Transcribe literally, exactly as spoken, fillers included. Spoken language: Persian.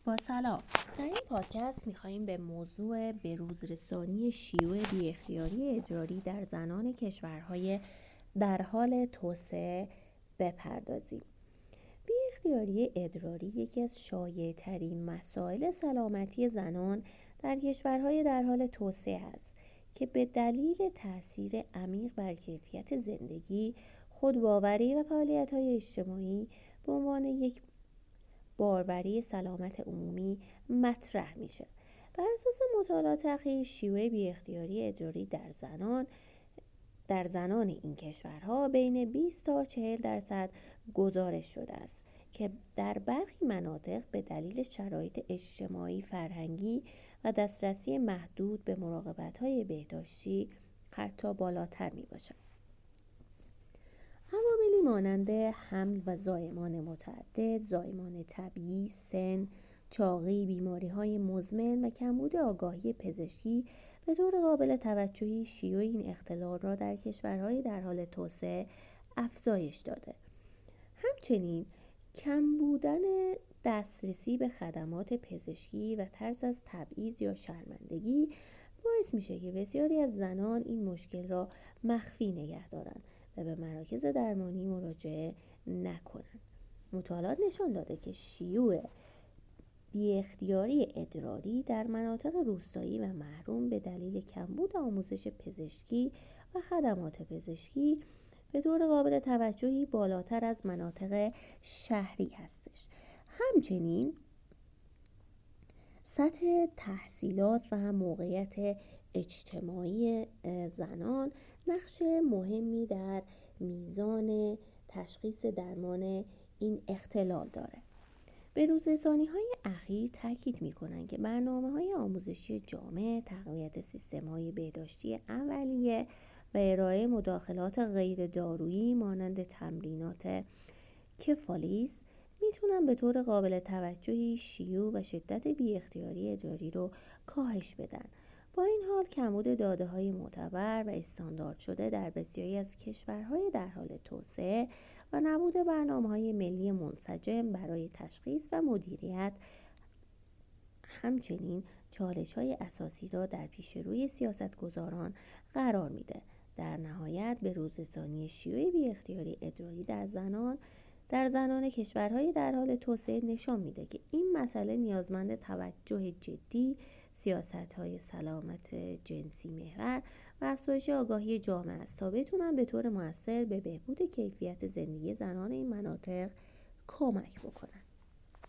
با سلام. در این پادکست می‌خواییم به موضوع بروزرسانی شیوع بی اختیاری ادراری در زنان کشورهای در حال توسعه بپردازیم. بی اختیاری ادراری یکی از شایع‌ترین مسائل سلامتی زنان در کشورهای در حال توسعه است که به دلیل تأثیر عمیق بر کیفیت زندگی، خودباوری و فعالیت‌های اجتماعی به عنوان یک باروری سلامت عمومی مطرح میشه. بر اساس مطالعات اخیر، شیوع بی اختیاری ادراری در زنان در زنان این کشورها بین بیست تا چهل درصد گزارش شده است که در برخی مناطق به دلیل شرایط اجتماعی، فرهنگی و دسترسی محدود به مراقبت‌های بهداشتی حتی بالاتر میباشد. عواملی مانند حمل و زایمان متعدد، زایمان طبیعی، سن، چاقی، بیماری‌های مزمن و کمبود آگاهی پزشکی به طور قابل توجهی شیوع این اختلال را در کشورهای در حال توسعه افزایش داده. همچنین کم بودن دسترسی به خدمات پزشکی و ترس از تبعیض یا شرمندگی باعث میشه که بسیاری از زنان این مشکل را مخفی نگه دارند و به مراکز درمانی مراجعه نکنند. مطالعات نشان داده که شیوع بی اختیاری ادراری در مناطق روستایی و محروم به دلیل کمبود آموزش پزشکی و خدمات پزشکی به طور قابل توجهی بالاتر از مناطق شهری هستش. همچنین سطح تحصیلات و موقعیت اجتماعی زنان نقش مهمی در میزان تشخیص درمان این اختلال داره. بروزرسانی‌های اخیر تاکید می‌کنند که برنامه‌های آموزشی جامع، تقویت سیستم‌های بهداشتی اولیه و ارائه مداخلات غیر دارویی مانند تمرینات کفالیس میتونن به طور قابل توجهی شیوع و شدت بی اختیاری ادراری رو کاهش بدن. با این حال کمبود داده‌های معتبر و استاندارد شده در بسیاری از کشورهای در حال توسعه و نبود برنامه‌های ملی منسجم برای تشخیص و مدیریت همچنین چالش‌های اساسی را در پیش روی سیاستگزاران قرار میده. در نهایت بروزرسانی شیوع بی اختیاری ادراری در زنان در زنان کشورهای در حال توسعه نشان میده که این مسئله نیازمند توجه جدی، سیاست‌های سلامت جنسی محور و افزایش آگاهی جامعه است تا بتونن به طور مؤثر به بهبود کیفیت زندگی زنان این مناطق کمک بکنن.